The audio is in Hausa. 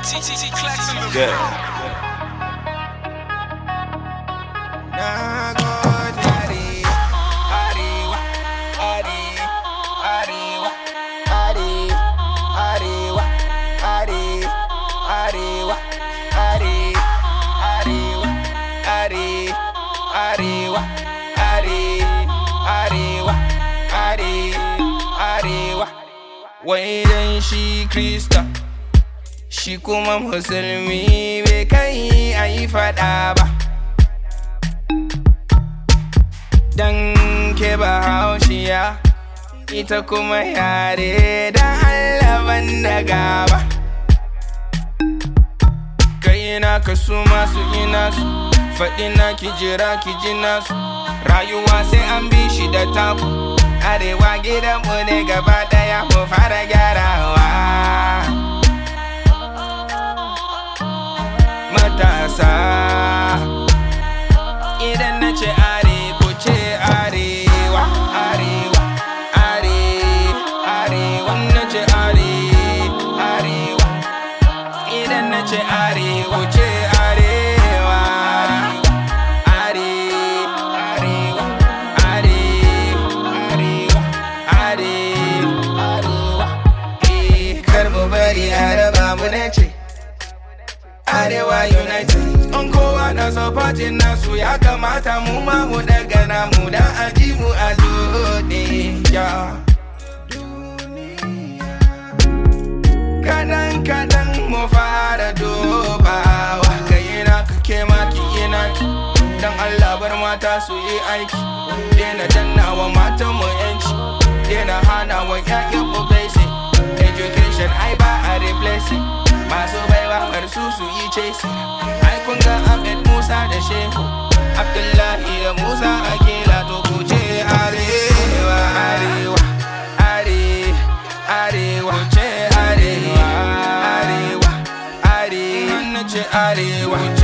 Yeah. Wai dan shi Krista, shi kuma musulmi bai kai a yi fada ba. Dan ke Bahaushiya, ita kuma yare da Allah banda gaba. Kai na ka su masu ina su, faɗi na ki jira ki ji nasu. Rayuwa sai an bi shi da taku. Arewa gidanmu ne gaba daya mu fara gyarawa. Matasa, idan na ce are ku ce arewa, arewa, arewa, na ce arewa, idan na ce arewa ku ce arewa. Arewa United, on kowa na supporting nasu ya kamata mu ma mu daga namu da aji mu a duniya. Kadan mu fara dubawa, kai na kake maki ina ki. Dan Allah bar mata su yi aiki, dena dannawa matan mu yanci, dena hana wa ƴaƴan mu basic education ai ba a replacing. Masu baiwa bar su yi chasing. Ai kun ga Ahmed Musa da Shehu Abdullahi da Musa Akila, to ku ce arewa, arewa, arewa, ku ce arewa, arewa, na ce arewa.